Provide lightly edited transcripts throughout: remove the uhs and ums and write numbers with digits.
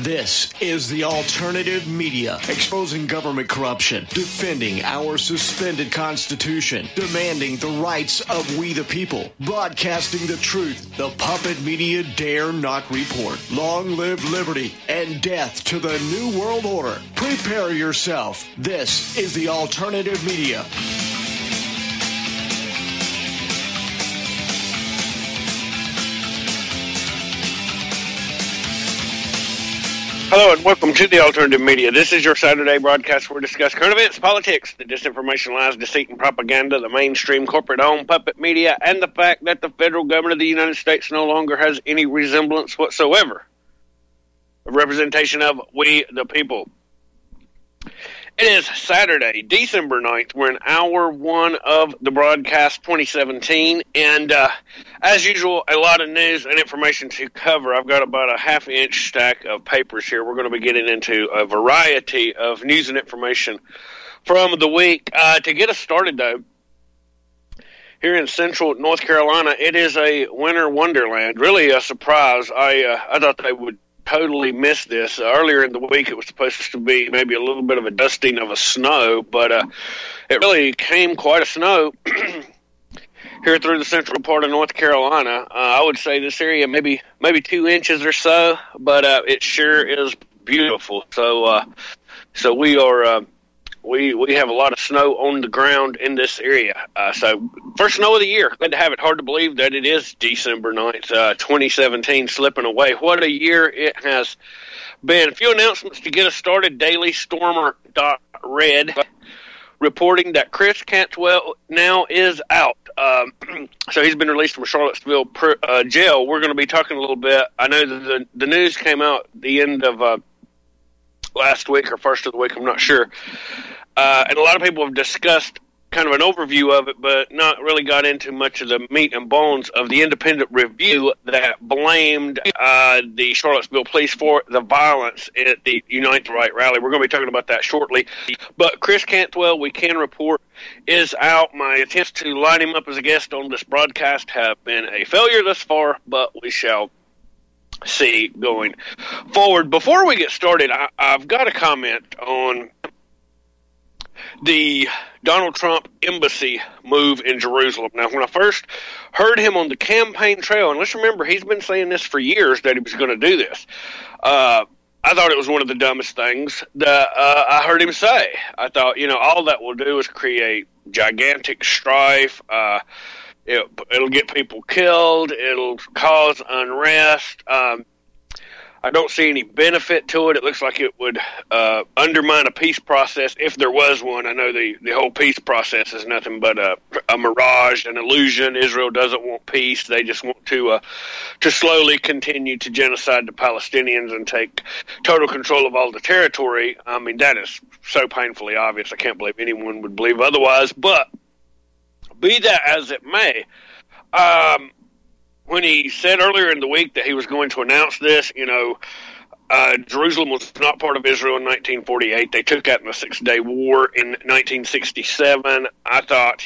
This is the alternative media, exposing government corruption, defending our suspended constitution, demanding the rights of we the people, broadcasting the truth. The puppet media dare not report. Long live liberty and death to the new world order. Prepare yourself. This is the alternative media. Hello and welcome to the Alternative Media. This is your Saturday broadcast where we discuss current events, politics, the disinformation, lies, deceit, and propaganda, the mainstream corporate-owned puppet media, and the fact that the federal government of the United States no longer has any resemblance whatsoever of representation of we the people. It is Saturday, December 9th. We're in hour one of the broadcast 2017, and as usual, a lot of news and information to cover. I've got about a half-inch stack of papers here. We're going to be getting into a variety of news and information from the week. To get us started, though, here in central North Carolina, it is a winter wonderland. Really a surprise. I thought they would totally missed this. Earlier in the week, it was supposed to be maybe a little bit of a dusting of a snow, but it really came quite a snow here through the central part of North Carolina. I would say this area maybe 2 inches or so, but it sure is beautiful. So we are we have a lot of snow on the ground in this area. So first snow of the year. Glad to have it. Hard to believe that it is December 9th, 2017, slipping away. What a year it has been. A few announcements to get us started. DailyStormer.red reporting that Chris Cantwell now is out. So he's been released from Charlottesville jail. We're going to be talking a little bit. I know that the news came out the end of last week or first of the week, I'm not sure. And a lot of people have discussed kind of an overview of it, but not really got into much of the meat and bones of the independent review that blamed the Charlottesville police for the violence at the Unite the Right rally. We're going to be talking about that shortly. But Chris Cantwell, we can report, is out. My attempts to line him up as a guest on this broadcast have been a failure thus far, but we shall see going forward. Before we get started, I've got a comment on the Donald Trump embassy move in Jerusalem. Now, when I first heard him on the campaign trail, and let's remember, he's been saying this for years that he was going to do this, I thought it was one of the dumbest things that I heard him say. I thought, all that will do is create gigantic strife. It'll get people killed. It'll cause unrest. I don't see any benefit to it. It looks like it would undermine a peace process if there was one. I know the whole peace process is nothing but a mirage, an illusion. Israel doesn't want peace. They just want to slowly continue to genocide the Palestinians and take total control of all the territory. I mean, that is so painfully obvious. I can't believe anyone would believe otherwise. But be that as it may, when he said earlier in the week that he was going to announce this, Jerusalem was not part of Israel in 1948. They took that in the Six-Day War in 1967. I thought,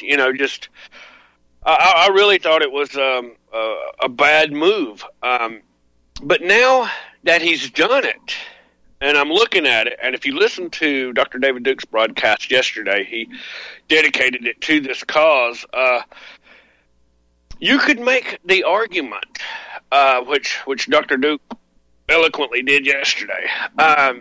I really thought it was a bad move. But now that he's done it, and I'm looking at it, and if you listen to Dr. David Duke's broadcast yesterday, he dedicated it to this cause. You could make the argument, which Dr. Duke eloquently did yesterday, that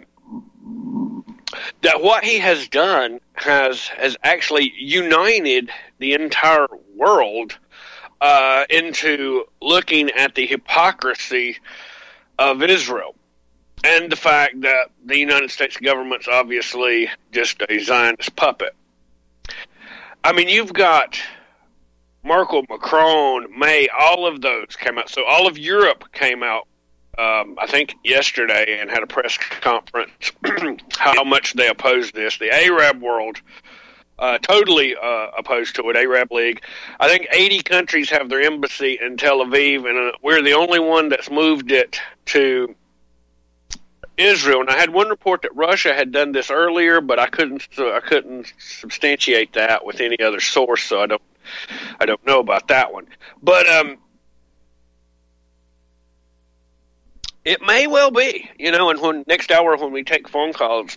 what he has done has actually united the entire world into looking at the hypocrisy of Israel and the fact that the United States government's obviously just a Zionist puppet. I mean, you've got Merkel, Macron, May, all of those came out. So all of Europe came out, I think, yesterday and had a press conference how much they opposed this. The Arab world totally opposed to it, Arab League. I think 80 countries have their embassy in Tel Aviv, and we're the only one that's moved it to Israel. And I had one report that Russia had done this earlier, but I couldn't substantiate that with any other source, so I don't know about that one. But It may well be, and when next hour when we take phone calls,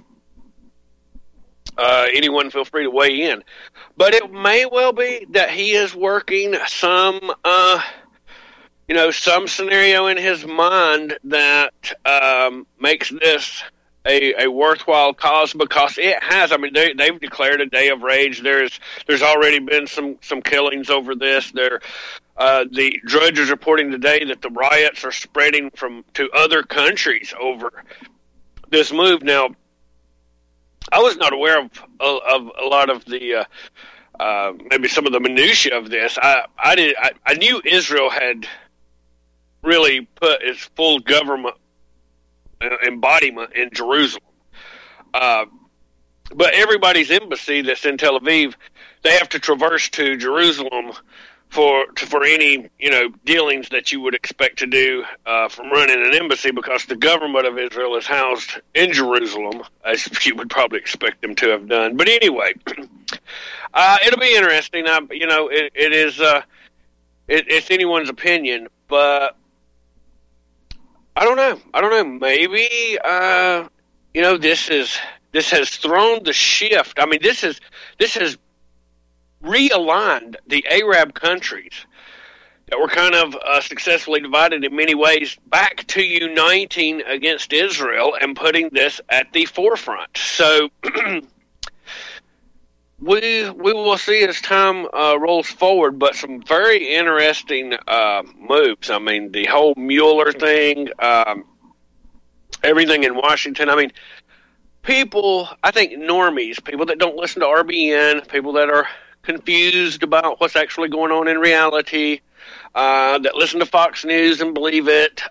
anyone feel free to weigh in. But it may well be that he is working some scenario in his mind that makes this a worthwhile cause, because it has. I mean, they've declared a day of rage. There's already been some killings over this. The Drudge is reporting today that the riots are spreading to other countries over this move. Now, I was not aware of a lot of the maybe some of the minutia of this. I knew Israel had really put its full government embodiment in Jerusalem. But everybody's embassy that's in Tel Aviv, they have to traverse to Jerusalem for any dealings that you would expect to do from running an embassy, because the government of Israel is housed in Jerusalem, as you would probably expect them to have done. But anyway, it'll be interesting. It's anyone's opinion, but I don't know. Maybe this has thrown the shift. I mean, this has realigned the Arab countries that were kind of successfully divided in many ways back to uniting against Israel and putting this at the forefront. So we will see as time rolls forward, but some very interesting moves. I mean, the whole Mueller thing, everything in Washington. I mean, people, I think normies, people that don't listen to RBN, people that are confused about what's actually going on in reality, that listen to Fox News and believe it,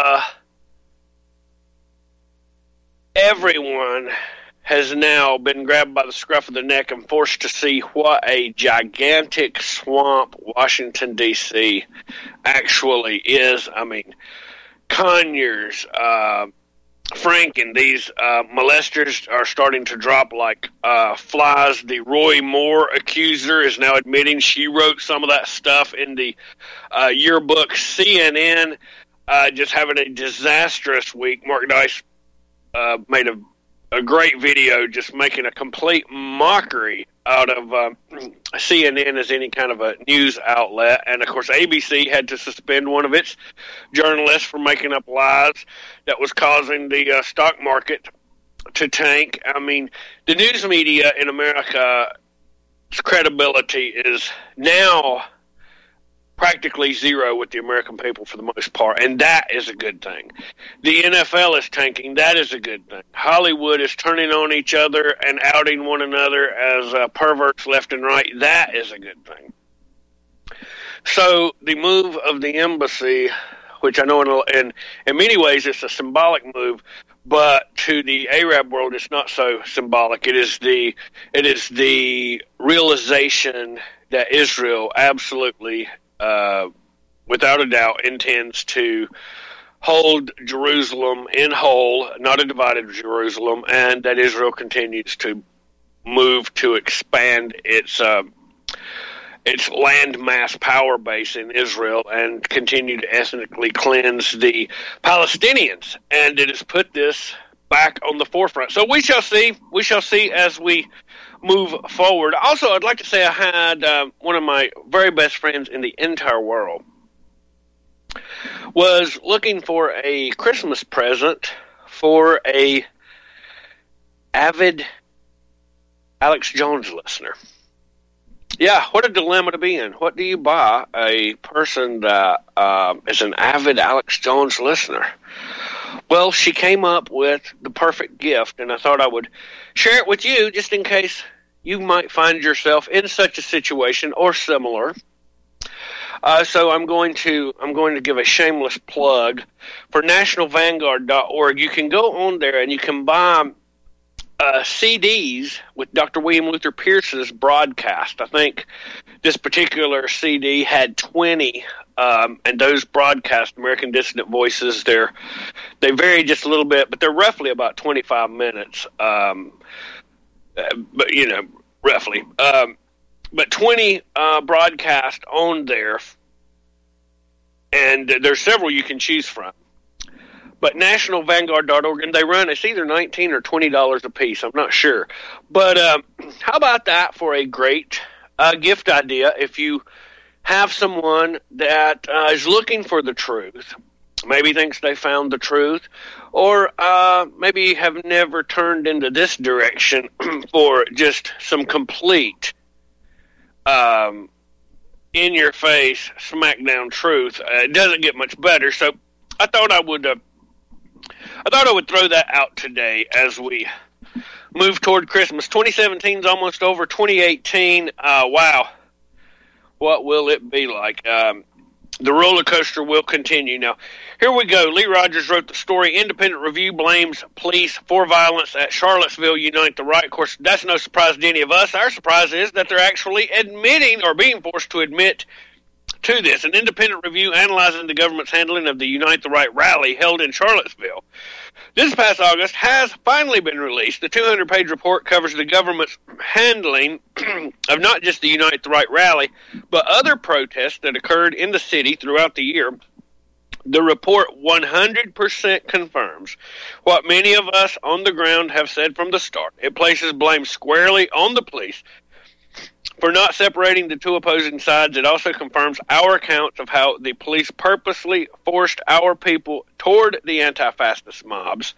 everyone has now been grabbed by the scruff of the neck and forced to see what a gigantic swamp Washington, D.C. actually is. I mean, Conyers, Franken, these molesters are starting to drop like flies. The Roy Moore accuser is now admitting she wrote some of that stuff in the yearbook. CNN just having a disastrous week. Mark Dice made a great video just making a complete mockery out of CNN as any kind of a news outlet. And, of course, ABC had to suspend one of its journalists for making up lies that was causing the stock market to tank. I mean, the news media in America's credibility is now practically zero with the American people for the most part, and that is a good thing. The NFL is tanking. That is a good thing. Hollywood is turning on each other and outing one another as perverts left and right. That is a good thing. So the move of the embassy, which I know in many ways it's a symbolic move, but to the Arab world it's not so symbolic. It is the realization that Israel absolutely without a doubt, intends to hold Jerusalem in whole, not a divided Jerusalem, and that Israel continues to move to expand its landmass power base in Israel and continue to ethnically cleanse the Palestinians. And it has put this back on the forefront. So we shall see. We shall see as we move forward. Also, I'd like to say I had one of my very best friends in the entire world was looking for a Christmas present for a avid Alex Jones listener. Yeah, what a dilemma to be in. What do you buy a person that is an avid Alex Jones listener? Well, she came up with the perfect gift, and I thought I would share it with you just in case you might find yourself in such a situation or similar. So I'm going to give a shameless plug for nationalvanguard.org. You can go on there and you can buy CDs with Dr. William Luther Pierce's broadcast. I think this particular CD had 20, and those broadcast American Dissident Voices, they vary just a little bit, but they're roughly about 25 minutes. But roughly. But 20 broadcast on there, and there's several you can choose from. but nationalvanguard.org, and they run, it's either $19 or $20 a piece. I'm not sure. But how about that for a great gift idea if you have someone that is looking for the truth, maybe thinks they found the truth, or maybe have never turned into this direction for just some complete in-your-face, smackdown truth. It doesn't get much better, so I thought I would throw that out today as we move toward Christmas. 2017 is almost over. 2018, wow, what will it be like? The roller coaster will continue. Now, here we go. Lee Rogers wrote the story. Independent Review blames police for violence at Charlottesville Unite the Right. Of course, that's no surprise to any of us. Our surprise is that they're actually admitting or being forced to admit to this. An independent review analyzing the government's handling of the Unite the Right rally held in Charlottesville this past August has finally been released. The 200-page report covers the government's handling of not just the Unite the Right rally, but other protests that occurred in the city throughout the year. The report 100% confirms what many of us on the ground have said from the start. It places blame squarely on the police for not separating the two opposing sides. It also confirms our accounts of how the police purposely forced our people toward the anti-fascist mobs,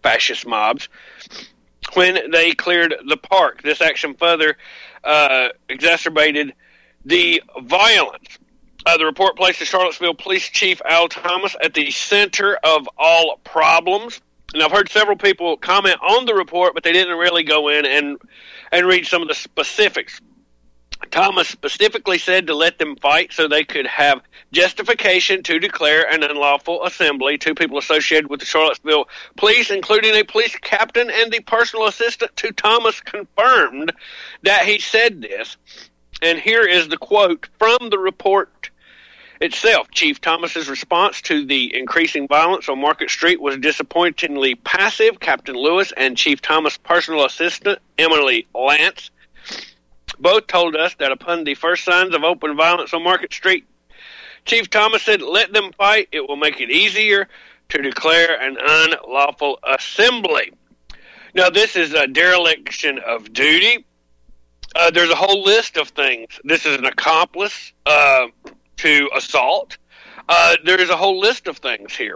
when they cleared the park. This action further exacerbated the violence. The report placed the Charlottesville Police Chief Al Thomas at the center of all problems. And I've heard several people comment on the report, but they didn't really go in and read some of the specifics. Thomas specifically said to let them fight so they could have justification to declare an unlawful assembly. Two people associated with the Charlottesville police, including a police captain and the personal assistant to Thomas, confirmed that he said this. And here is the quote from the report itself. Chief Thomas's response to the increasing violence on Market Street was disappointingly passive. Captain Lewis and Chief Thomas' personal assistant, Emily Lance, both told us that upon the first signs of open violence on Market Street, Chief Thomas said, let them fight. It will make it easier to declare an unlawful assembly. Now, this is a dereliction of duty. There's a whole list of things. This is an accomplice to assault. There's a whole list of things here.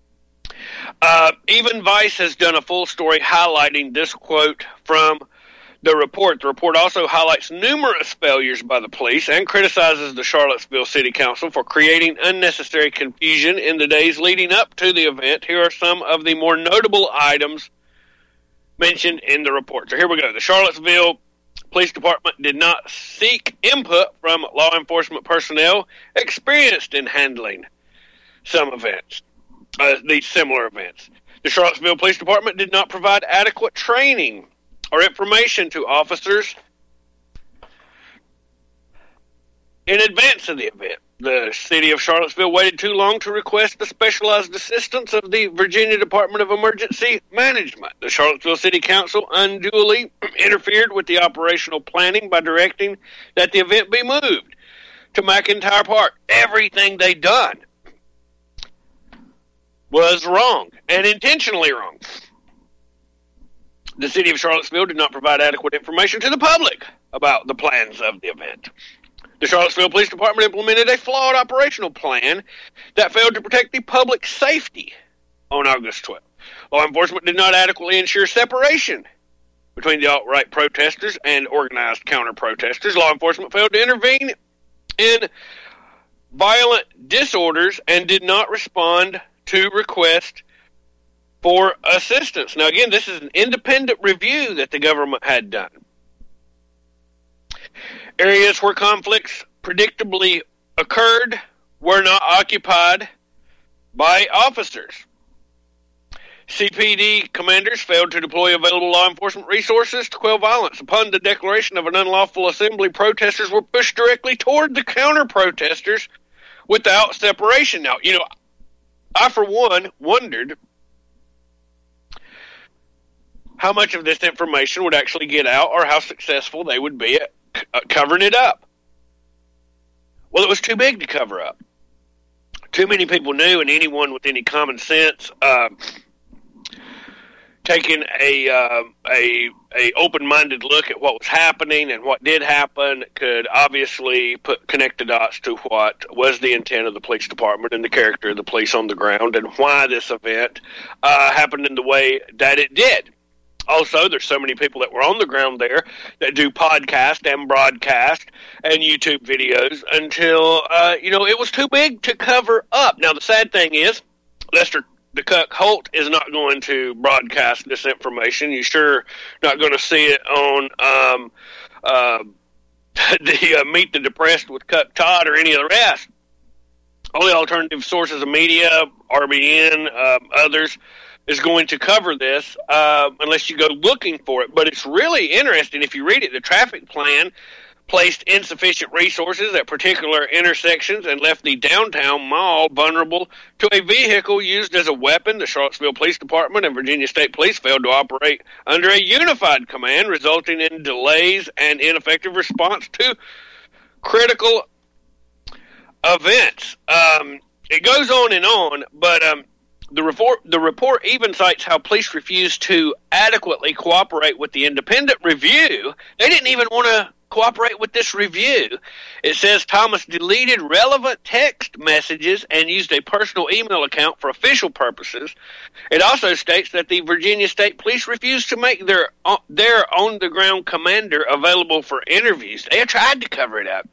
Even Vice has done a full story highlighting this quote from the report. The report also highlights numerous failures by the police and criticizes the Charlottesville City Council for creating unnecessary confusion in the days leading up to the event. Here are some of the more notable items mentioned in the report. So here we go. The Charlottesville Police Department did not seek input from law enforcement personnel experienced in handling some events, these similar events. The Charlottesville Police Department did not provide adequate training or information to officers in advance of the event. The city of Charlottesville waited too long to request the specialized assistance of the Virginia Department of Emergency Management. The Charlottesville City Council unduly interfered with the operational planning by directing that the event be moved to McIntyre Park. Everything they done was wrong, and intentionally wrong. The city of Charlottesville did not provide adequate information to the public about the plans of the event. The Charlottesville Police Department implemented a flawed operational plan that failed to protect the public safety on August 12th. Law enforcement did not adequately ensure separation between the alt-right protesters and organized counter-protesters. Law enforcement failed to intervene in violent disorders and did not respond to requests for assistance. Now, again, this is an independent review that the government had done. Areas where conflicts predictably occurred were not occupied by officers. CPD commanders failed to deploy available law enforcement resources to quell violence. Upon the declaration of an unlawful assembly, protesters were pushed directly toward the counter-protesters without separation. Now, I, for one, wondered how much of this information would actually get out or how successful they would be at covering it up. Well, it was too big to cover up. too many people knew, and anyone with any common sense taking a open-minded look at what was happening and what did happen could obviously connect the dots to what was the intent of the police department and the character of the police on the ground and why this event happened in the way that it did. Also, there's so many people that were on the ground there that do podcast and broadcast and YouTube videos until, it was too big to cover up. Now, the sad thing is, Lester the Cuck Holt is not going to broadcast this information. You're sure not going to see it on the Meet the Depressed with Cuck Todd or any of the rest. Only alternative sources of media, RBN, others, is going to cover this unless you go looking for it. But it's really interesting if you read it. The traffic plan placed insufficient resources at particular intersections and left the downtown mall vulnerable to a vehicle used as a weapon. The Charlottesville Police Department and Virginia State Police failed to operate under a unified command, resulting in delays and ineffective response to critical events. It goes on and on, but the report even cites how police refused to adequately cooperate with the independent review. They didn't even want to cooperate with this review. It says Thomas deleted relevant text messages and used a personal email account for official purposes. It also states that the Virginia State Police refused to make their on-the-ground commander available for interviews. They tried to cover it up.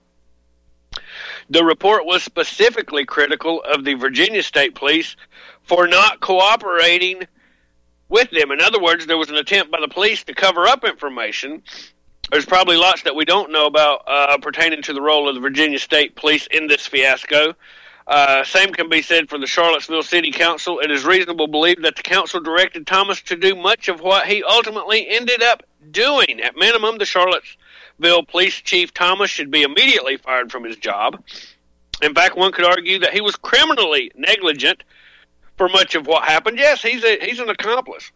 The report was specifically critical of the Virginia State Police for not cooperating with them. In other words, there was an attempt by the police to cover up information. There's probably lots that we don't know about pertaining to the role of the Virginia State Police in this fiasco. Same can be said for the Charlottesville City Council. It is reasonable to believe that the council directed Thomas to do much of what he ultimately ended up doing. At minimum, the Charlottesville Police Chief Thomas should be immediately fired from his job. In fact, one could argue that he was criminally negligent for much of what happened. Yes, he's an accomplice.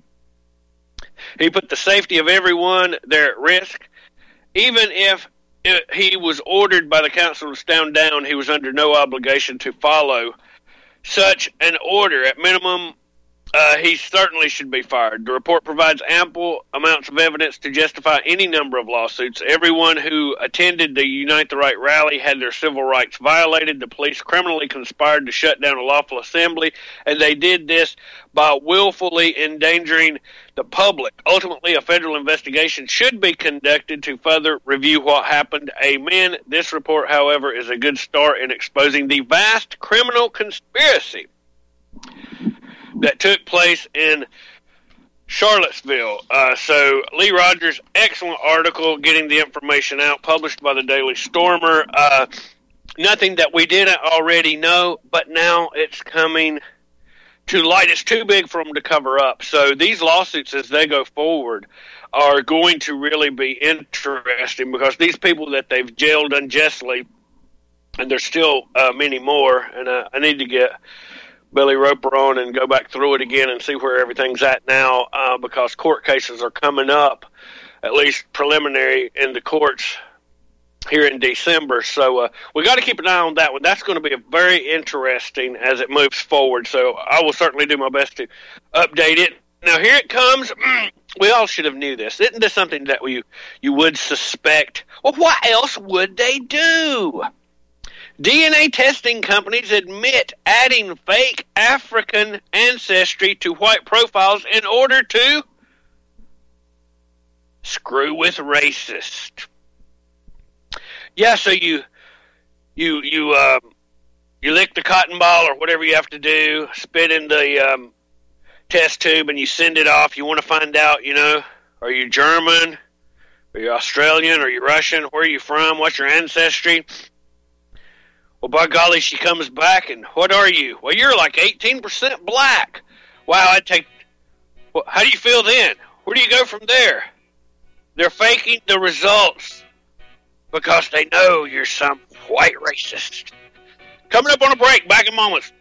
He put the safety of everyone there at risk. Even if he was ordered by the council to stand down, he was under no obligation to follow such an order. At minimum, he certainly should be fired. The report provides ample amounts of evidence to justify any number of lawsuits. Everyone who attended the Unite the Right rally had their civil rights violated. The police criminally conspired to shut down a lawful assembly, and they did this by willfully endangering the public. Ultimately, a federal investigation should be conducted to further review what happened. Amen. This report, however, is a good start in exposing the vast criminal conspiracy that took place in Charlottesville. So Lee Rogers, excellent article getting the information out, published by the Daily Stormer. Nothing that we didn't already know, but now it's coming to light. It's too big for them to cover up. So these lawsuits, as they go forward, are going to really be interesting because these people that they've jailed unjustly, and there's still many more, and I need to get Billy Roper on and go back through it again and see where everything's at now because court cases are coming up, at least preliminary, in the courts here in December. So we got to keep an eye on that one. That's going to be very interesting as it moves forward. So I will certainly do my best to update it. Now here it comes. We all should have knew this. Isn't this something that you would suspect? Well, what else would they do? DNA testing companies admit adding fake African ancestry to white profiles in order to screw with racists. Yeah, so you lick the cotton ball or whatever you have to do, spit in the test tube, and you send it off. You want to find out, are you German? Are you Australian? Are you Russian? Where are you from? What's your ancestry? Well, by golly, she comes back, and what are you? Well, you're like 18% black. Wow, well, how do you feel then? Where do you go from there? They're faking the results because they know you're some white racist. Coming up on a break, back in moments.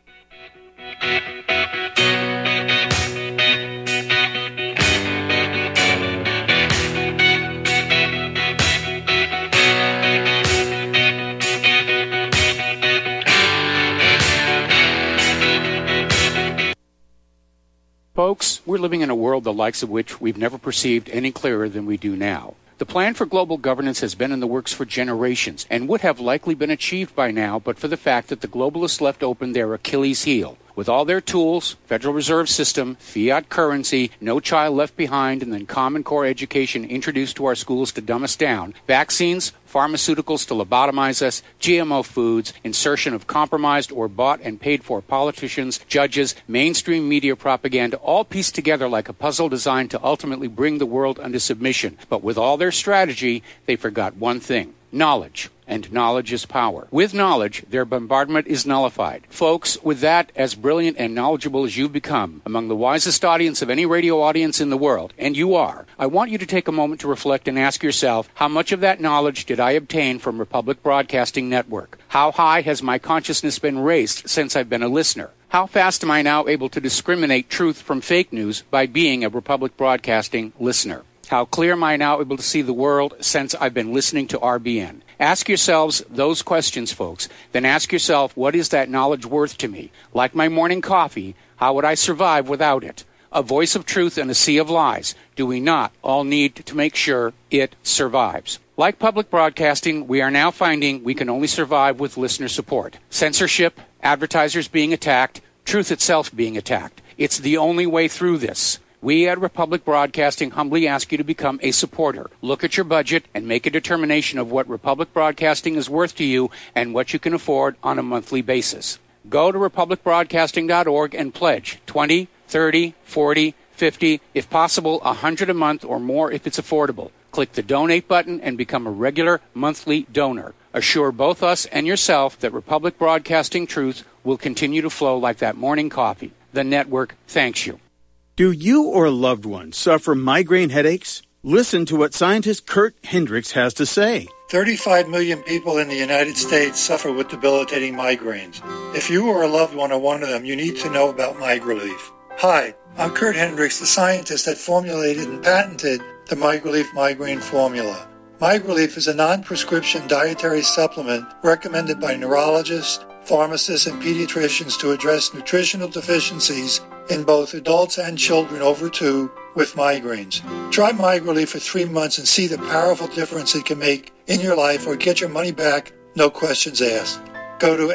We're living in a world the likes of which we've never perceived any clearer than we do now. The plan for global governance has been in the works for generations and would have likely been achieved by now but for the fact that the globalists left open their Achilles heel. With all their tools, Federal Reserve System, fiat currency, no child left behind, and then Common Core education introduced to our schools to dumb us down, vaccines, pharmaceuticals to lobotomize us, GMO foods, insertion of compromised or bought and paid for politicians, judges, mainstream media propaganda, all pieced together like a puzzle designed to ultimately bring the world under submission. But with all their strategy, they forgot one thing: knowledge. And knowledge is power. With knowledge, their bombardment is nullified. Folks, with that, as brilliant and knowledgeable as you've become, among the wisest audience of any radio audience in the world, and you are, I want you to take a moment to reflect and ask yourself, how much of that knowledge did I obtain from Republic Broadcasting Network? How high has my consciousness been raised since I've been a listener? How fast am I now able to discriminate truth from fake news by being a Republic Broadcasting listener? How clear am I now able to see the world since I've been listening to RBN? Ask yourselves those questions, folks. Then ask yourself, what is that knowledge worth to me? Like my morning coffee, how would I survive without it? A voice of truth in a sea of lies. Do we not all need to make sure it survives? Like public broadcasting, we are now finding we can only survive with listener support. Censorship, advertisers being attacked, truth itself being attacked. It's the only way through this. We at Republic Broadcasting humbly ask you to become a supporter. Look at your budget and make a determination of what Republic Broadcasting is worth to you and what you can afford on a monthly basis. Go to republicbroadcasting.org and pledge $20, $30, $40, $50, if possible, $100 a month or more if it's affordable. Click the donate button and become a regular monthly donor. Assure both us and yourself that Republic Broadcasting truth will continue to flow like that morning coffee. The network thanks you. Do you or a loved one suffer migraine headaches? Listen to what scientist Kurt Hendricks has to say. 35 million people in the United States suffer with debilitating migraines. If you or a loved one are one of them, you need to know about MigraLief. Hi, I'm Kurt Hendricks, the scientist that formulated and patented the MigraLief migraine formula. MigraLief is a non-prescription dietary supplement recommended by neurologists, pharmacists, and pediatricians to address nutritional deficiencies in both adults and children over 2 with migraines. Try MigraLief for 3 months and see the powerful difference it can make in your life, or get your money back, no questions asked. Go to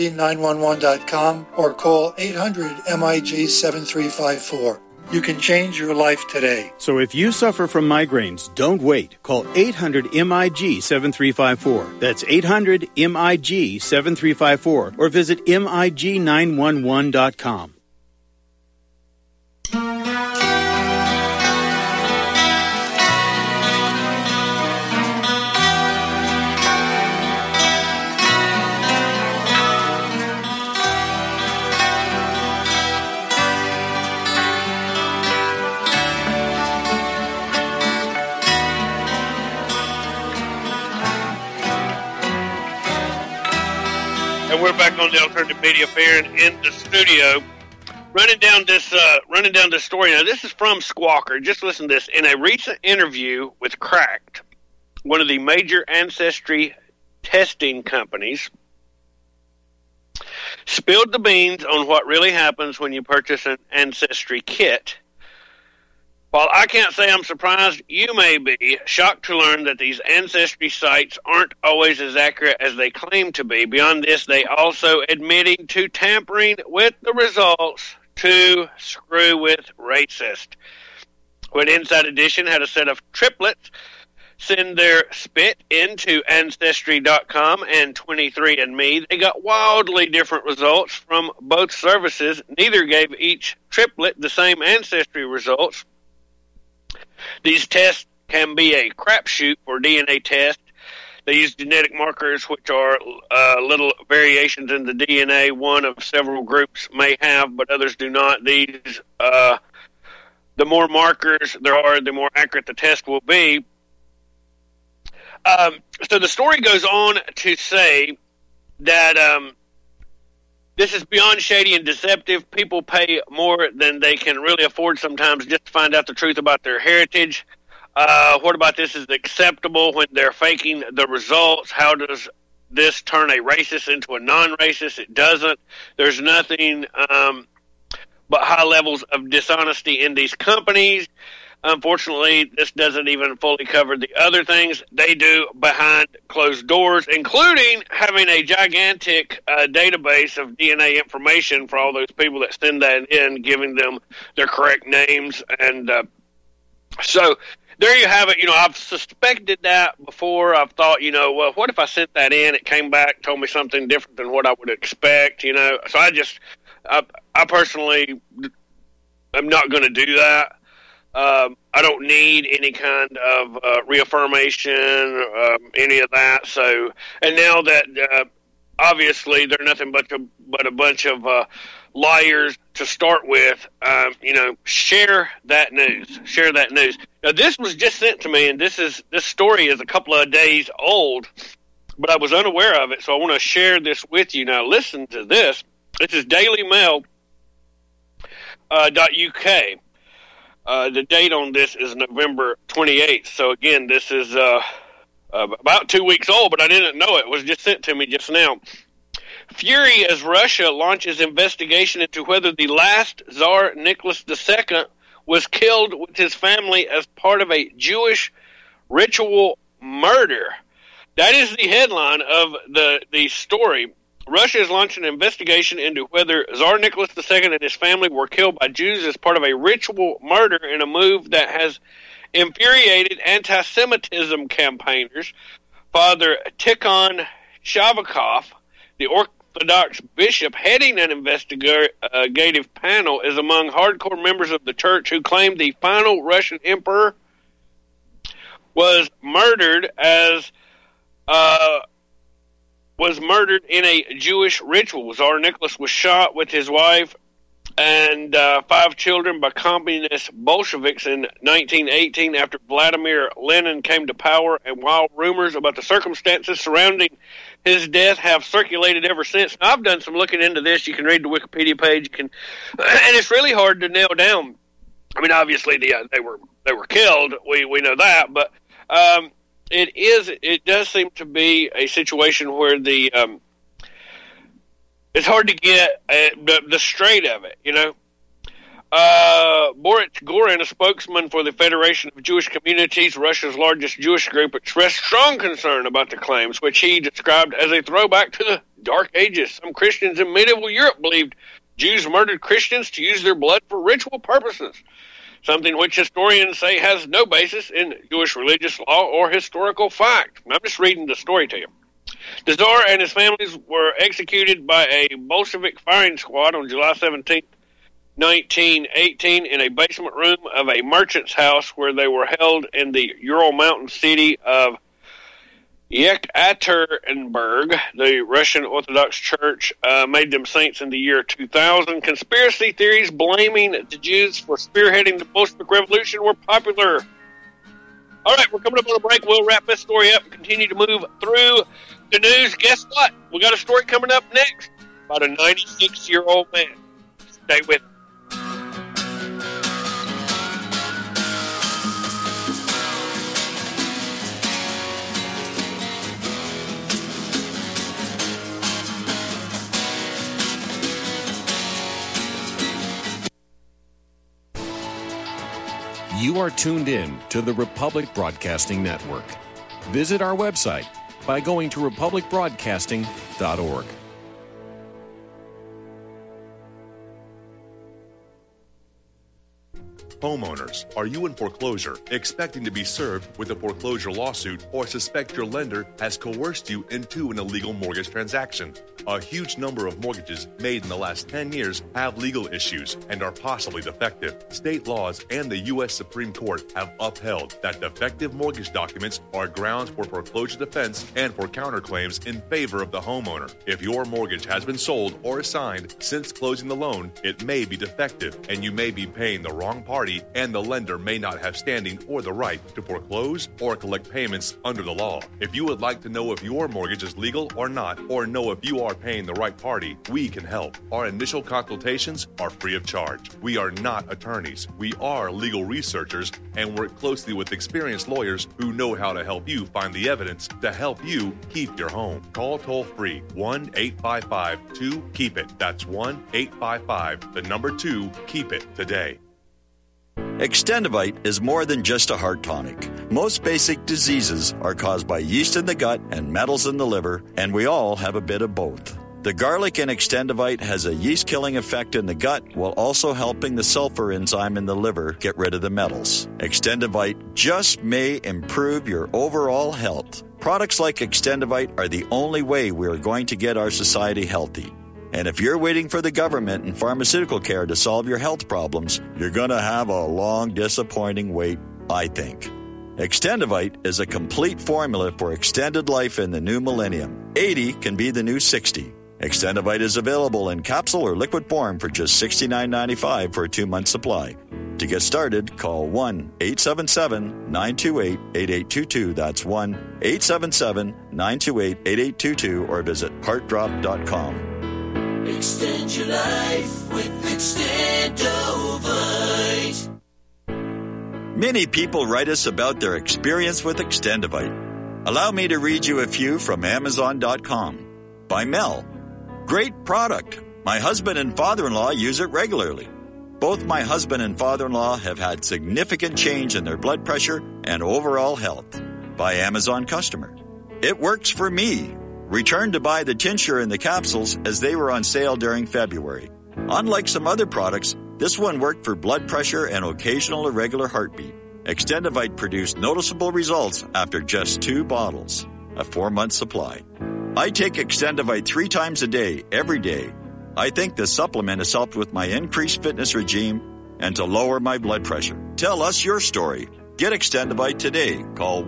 MIG911.com or call 800-MIG-7354. You can change your life today. So if you suffer from migraines, don't wait. Call 800-MIG-7354. That's 800-MIG-7354. Or visit MIG911.com. And we're back on the Alternative Media Fair and in the studio, running down this story. Now, this is from Squawker. Just listen to this. In a recent interview with Cracked, one of the major ancestry testing companies spilled the beans on what really happens when you purchase an ancestry kit. While I can't say I'm surprised, you may be shocked to learn that these ancestry sites aren't always as accurate as they claim to be. Beyond this, they also admitting to tampering with the results to screw with racists. When Inside Edition had a set of triplets send their spit into Ancestry.com and 23andMe, they got wildly different results from both services. Neither gave each triplet the same ancestry results. These tests can be a crapshoot for DNA tests. They use genetic markers, which are little variations in the DNA one of several groups may have, but others do not. These, the more markers there are, the more accurate the test will be. So the story goes on to say that this is beyond shady and deceptive. People pay more than they can really afford sometimes just to find out the truth about their heritage. What about this is acceptable when they're faking the results? How does this turn a racist into a non-racist? It doesn't. There's nothing but high levels of dishonesty in these companies. Unfortunately, this doesn't even fully cover the other things they do behind closed doors, including having a gigantic database of DNA information for all those people that send that in, giving them their correct names. And so there you have it. I've suspected that before. I've thought, well, what if I sent that in? It came back, told me something different than what I would expect, So I personally am not going to do that. I don't need any kind of reaffirmation, any of that. So, and now that obviously they're nothing but a bunch of liars to start with, share that news. Share that news. Now, this was just sent to me, and this story is a couple of days old, but I was unaware of it, so I want to share this with you. Now, listen to this. This is DailyMail.uk. The date on this is November 28th. So, again, this is about 2 weeks old, but I didn't know it. It was just sent to me just now. Fury as Russia launches investigation into whether the last Tsar Nicholas II was killed with his family as part of a Jewish ritual murder. That is the headline of the story. Russia has launched an investigation into whether Tsar Nicholas II and his family were killed by Jews as part of a ritual murder in a move that has infuriated anti-Semitism campaigners. Father Tikhon Shavakov, the Orthodox bishop heading an investigative panel, is among hardcore members of the church who claim the final Russian emperor was murdered in a Jewish ritual. Tsar Nicholas was shot with his wife and 5 children by communist Bolsheviks in 1918 after Vladimir Lenin came to power, and while rumors about the circumstances surrounding his death have circulated ever since. Now, I've done some looking into this. You can read the Wikipedia page. And it's really hard to nail down. I mean, obviously they were killed. We know that, but it does seem to be a situation where it's hard to get the straight of it, Boris Gorin, a spokesman for the Federation of Jewish Communities, Russia's largest Jewish group, expressed strong concern about the claims, which he described as a throwback to the Dark Ages. Some Christians in medieval Europe believed Jews murdered Christians to use their blood for ritual purposes, something which historians say has no basis in Jewish religious law or historical fact. I'm just reading the story to you. The Tsar and his families were executed by a Bolshevik firing squad on July 17, 1918, in a basement room of a merchant's house where they were held in the Ural Mountain city of Yekaterinburg. The Russian Orthodox Church made them saints in the year 2000. Conspiracy theories blaming the Jews for spearheading the Bolshevik Revolution were popular. All right, we're coming up on a break. We'll wrap this story up and continue to move through the news. Guess what? We got a story coming up next about a 96-year-old man. Stay with us. You are tuned in to the Republic Broadcasting Network. Visit our website by going to republicbroadcasting.org. Homeowners, are you in foreclosure, expecting to be served with a foreclosure lawsuit, or suspect your lender has coerced you into an illegal mortgage transaction? A huge number of mortgages made in the last 10 years have legal issues and are possibly defective. State laws and the U.S. Supreme Court have upheld that defective mortgage documents are grounds for foreclosure defense and for counterclaims in favor of the homeowner. If your mortgage has been sold or assigned since closing the loan, it may be defective and you may be paying the wrong party party, and the lender may not have standing or the right to foreclose or collect payments under the law. If you would like to know if your mortgage is legal or not, or know if you are paying the right party, we can help. Our initial consultations are free of charge. We are not attorneys. We are legal researchers and work closely with experienced lawyers who know how to help you find the evidence to help you keep your home. Call toll-free 1-855-2-KEEP-IT. That's 1-855-2-KEEP-IT today. Extendivite is more than just a heart tonic. Most basic diseases are caused by yeast in the gut and metals in the liver, and we all have a bit of both. The garlic in Extendivite has a yeast-killing effect in the gut while also helping the sulfur enzyme in the liver get rid of the metals. Extendivite just may improve your overall health. Products like Extendivite are the only way we are going to get our society healthy. And if you're waiting for the government and pharmaceutical care to solve your health problems, you're going to have a long, disappointing wait, I think. Extendivite is a complete formula for extended life in the new millennium. 80 can be the new 60. Extendivite is available in capsule or liquid form for just $69.95 for a 2-month supply. To get started, call 1-877-928-8822. That's 1-877-928-8822 or visit heartdrop.com. Extend your life with Extendivite. Many people write us about their experience with Extendivite. Allow me to read you a few from Amazon.com. By Mel. Great product. My husband and father-in-law use it regularly. Both my husband and father-in-law have had significant change in their blood pressure and overall health. By Amazon customer. It works for me. Returned to buy the tincture and the capsules as they were on sale during February. Unlike some other products, this one worked for blood pressure and occasional irregular heartbeat. Extendivite produced noticeable results after just 2 bottles, a 4-month supply. I take Extendivite 3 times a day, every day. I think the supplement has helped with my increased fitness regime and to lower my blood pressure. Tell us your story. Get Extendivite today. Call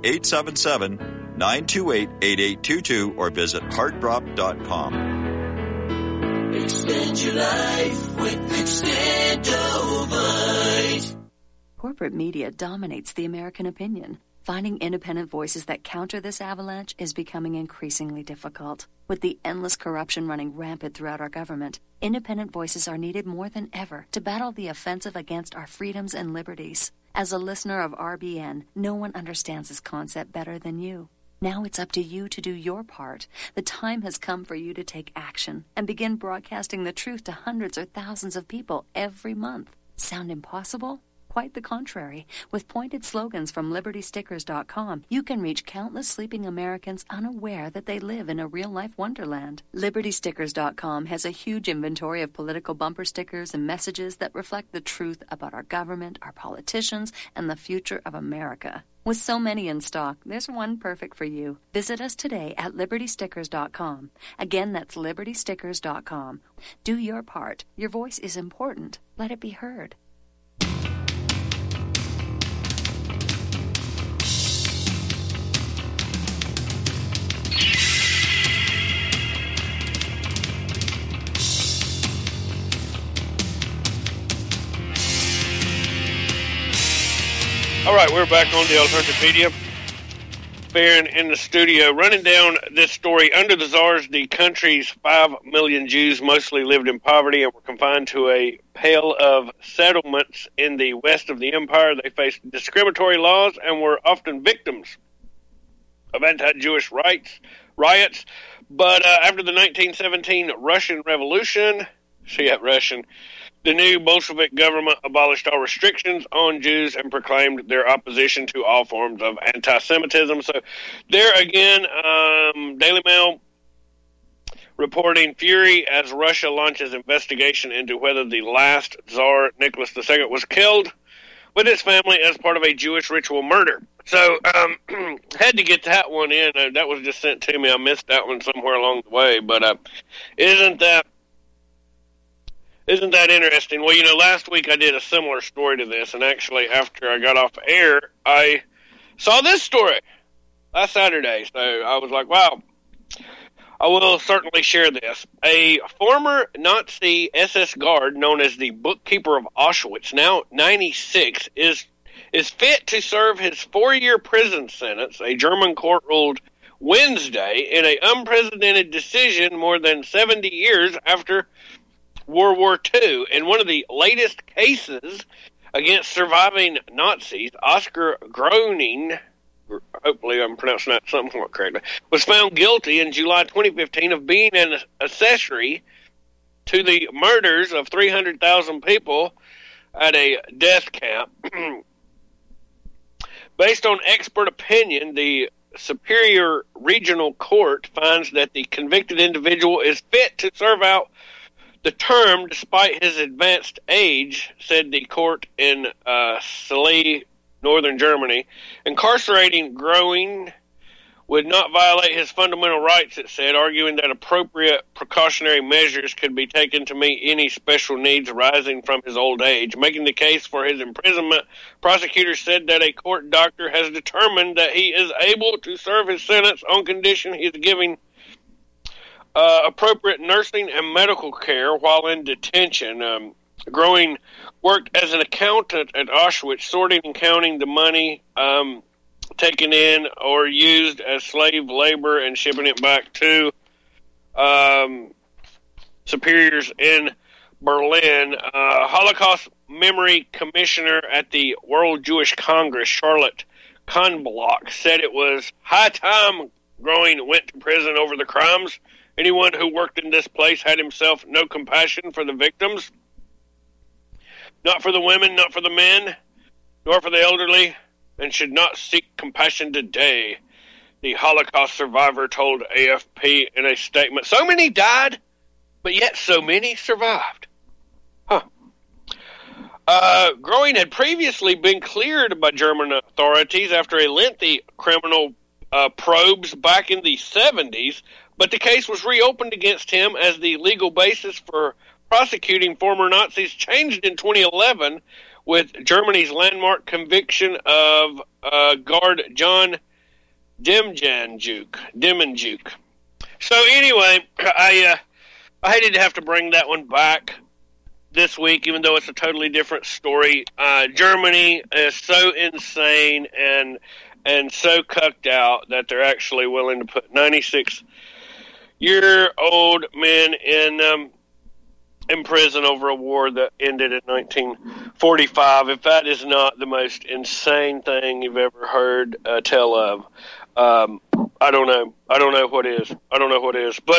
1-877-928-8822 or visit heartdrop.com. Extend your life with Extendivite. Corporate media dominates the American opinion. Finding independent voices that counter this avalanche is becoming increasingly difficult. With the endless corruption running rampant throughout our government, independent voices are needed more than ever to battle the offensive against our freedoms and liberties. As a listener of RBN, no one understands this concept better than you. Now it's up to you to do your part. The time has come for you to take action and begin broadcasting the truth to hundreds or thousands of people every month. Sound impossible? Quite the contrary. With pointed slogans from LibertyStickers.com, you can reach countless sleeping Americans unaware that they live in a real-life wonderland. LibertyStickers.com has a huge inventory of political bumper stickers and messages that reflect the truth about our government, our politicians, and the future of America. With so many in stock, there's one perfect for you. Visit us today at LibertyStickers.com. Again, that's LibertyStickers.com. Do your part. Your voice is important. Let it be heard. All right, we're back on the Alternative Media. Baron in the studio, running down this story. Under the Tsars, the country's 5 million Jews mostly lived in poverty and were confined to a pale of settlements in the west of the empire. They faced discriminatory laws and were often victims of anti-Jewish riots. But after the 1917 Russian Revolution, the new Bolshevik government abolished all restrictions on Jews and proclaimed their opposition to all forms of anti-Semitism. So there again, Daily Mail reporting fury as Russia launches investigation into whether the last Tsar, Nicholas II, was killed with his family as part of a Jewish ritual murder. So had to get that one in. That was just sent to me. I missed that one somewhere along the way. But isn't that interesting? Well, last week I did a similar story to this, and actually after I got off air, I saw this story last Saturday. So I was like, wow. I will certainly share this. A former Nazi SS guard known as the Bookkeeper of Auschwitz, now 96, is fit to serve his 4-year prison sentence, a German court ruled Wednesday, in an unprecedented decision more than 70 years after World War II. In one of the latest cases against surviving Nazis, Oscar Groening, hopefully I'm pronouncing that somewhat correctly, was found guilty in July 2015 of being an accessory to the murders of 300,000 people at a death camp. Based on expert opinion, the Superior Regional Court finds that the convicted individual is fit to serve out the term despite his advanced age, said the court in Celle, northern Germany. Incarcerating Groening would not violate his fundamental rights, it said, arguing that appropriate precautionary measures could be taken to meet any special needs arising from his old age. Making the case for his imprisonment, prosecutors said that a court doctor has determined that he is able to serve his sentence on condition he is giving appropriate nursing and medical care while in detention. Groening worked as an accountant at Auschwitz, sorting and counting the money taken in or used as slave labor and shipping it back to superiors in Berlin. Holocaust Memory Commissioner at the World Jewish Congress, Charlotte Kahnblock, said it was high time Groening went to prison over the crimes. Anyone who worked in this place had himself no compassion for the victims, not for the women, not for the men, nor for the elderly, and should not seek compassion today, the Holocaust survivor told AFP in a statement. So many died, but yet so many survived. Groening had previously been cleared by German authorities after a lengthy criminal probes back in the 70s, but the case was reopened against him as the legal basis for prosecuting former Nazis changed in 2011 with Germany's landmark conviction of guard John Demjanjuk. So anyway, I hated to have to bring that one back this week, even though it's a totally different story. Germany is so insane and so cucked out that they're actually willing to put 96-year-old men in prison over a war that ended in 1945. If that is not the most insane thing you've ever heard tell of, I don't know what is. But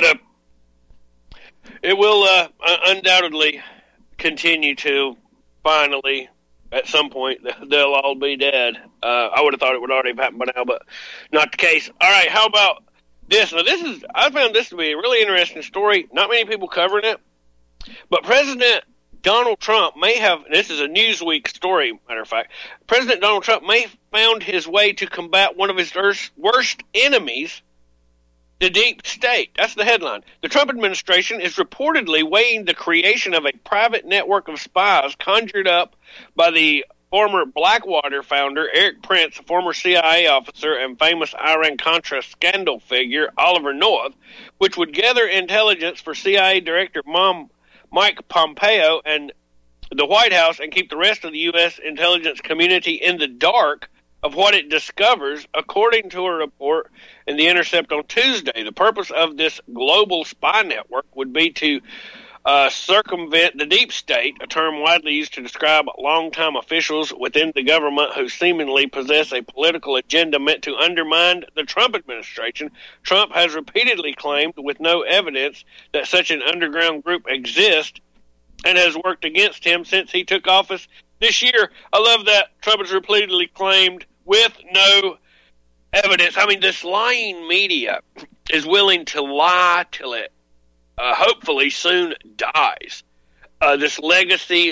it will undoubtedly continue to. Finally, at some point, they'll all be dead. I would have thought it would already have happened by now, but not the case. All right, how about this? Now, I found this to be a really interesting story. Not many people covering it. But President Donald Trump may have, this is a Newsweek story, matter of fact, President Donald Trump may have found his way to combat one of his worst enemies, the deep state. That's the headline. The Trump administration is reportedly weighing the creation of a private network of spies conjured up by the former Blackwater founder, Eric Prince, a former CIA officer and famous Iran-Contra scandal figure, Oliver North, which would gather intelligence for CIA Director Mike Pompeo and the White House and keep the rest of the U.S. intelligence community in the dark of what it discovers, according to a report in The Intercept on Tuesday. The purpose of this global spy network would be to circumvent the deep state, a term widely used to describe longtime officials within the government who seemingly possess a political agenda meant to undermine the Trump administration. Trump has repeatedly claimed, with no evidence, that such an underground group exists and has worked against him since he took office this year. I love that. Trump has repeatedly claimed with no evidence. I mean, this lying media is willing to lie till it hopefully soon dies. This legacy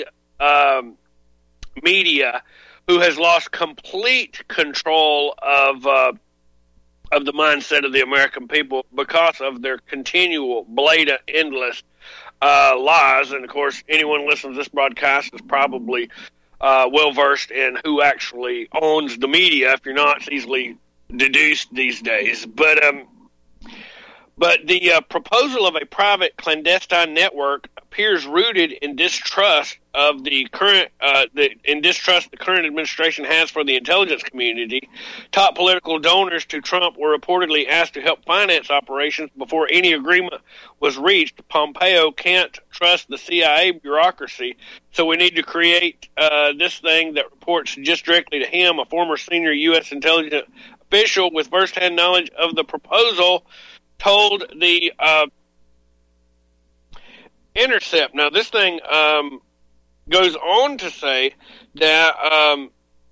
media who has lost complete control of the mindset of the American people because of their continual, blatant, endless lies. And, of course, anyone listening to this broadcast is probably well-versed in who actually owns the media, if you're not, it's easily deduced these days. But But the proposal of a private clandestine network appears rooted in distrust of the current distrust the current administration has for the intelligence community. Top political donors to Trump were reportedly asked to help finance operations before any agreement was reached. Pompeo can't trust the CIA bureaucracy, so we need to create this thing that reports just directly to him, a former senior U.S. intelligence official with firsthand knowledge of the proposal told the Intercept. Now, this thing goes on to say that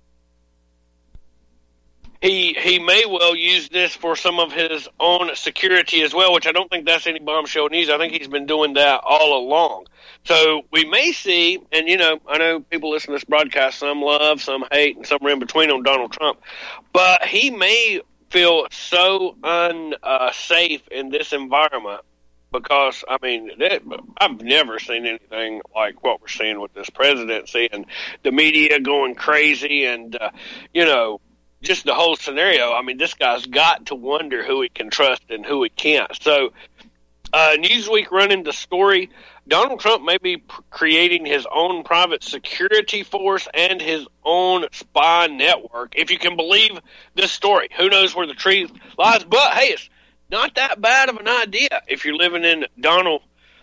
he may well use this for some of his own security as well, which I don't think that's any bombshell news. I think he's been doing that all along. So we may see, and I know people listen to this broadcast, some love, some hate, and some are in between on Donald Trump, but he may feel so unsafe in this environment because, I've never seen anything like what we're seeing with this presidency and the media going crazy and, just the whole scenario. This guy's got to wonder who he can trust and who he can't. So Newsweek running the story, Donald Trump may be creating his own private security force and his own spy network, if you can believe this story. Who knows where the truth lies? But, hey, it's not that bad of an idea if you're living in Donald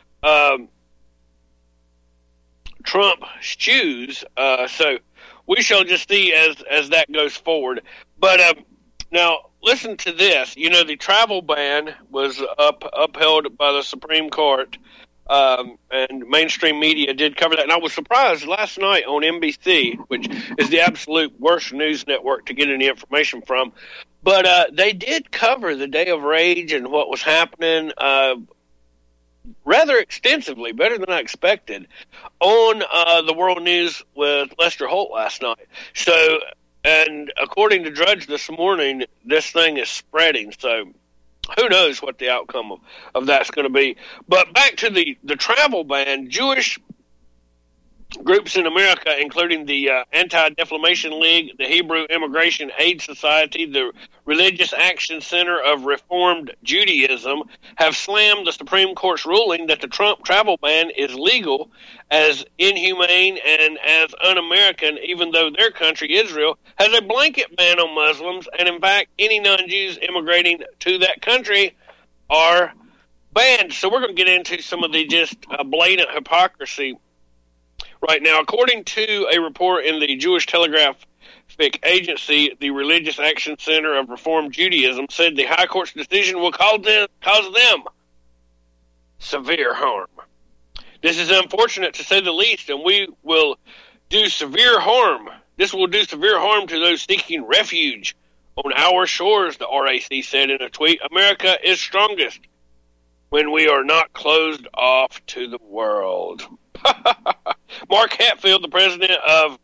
Trump's shoes. So we shall just see as that goes forward. But now, listen to this. The travel ban was upheld by the Supreme Court. And mainstream media did cover that. And I was surprised last night on NBC, which is the absolute worst news network to get any information from. But they did cover the Day of Rage and what was happening rather extensively, better than I expected, on the World News with Lester Holt last night. So, and according to Drudge this morning, this thing is spreading. So who knows what the outcome of that's going to be. But back to the travel ban, Jewish groups in America, including the Anti-Defamation League, the Hebrew Immigration Aid Society, the Religious Action Center of Reformed Judaism, have slammed the Supreme Court's ruling that the Trump travel ban is legal as inhumane and as un-American, even though their country, Israel, has a blanket ban on Muslims, and in fact, any non-Jews immigrating to that country are banned. So we're going to get into some of the just blatant hypocrisy right now. According to a report in the Jewish Telegraphic Agency, the Religious Action Center of Reformed Judaism said the High Court's decision will cause them severe harm. This is unfortunate, to say the least, and we will do severe harm. This will do severe harm to those seeking refuge on our shores, the RAC said in a tweet. America is strongest when we are not closed off to the world. Mark Hatfield, the president of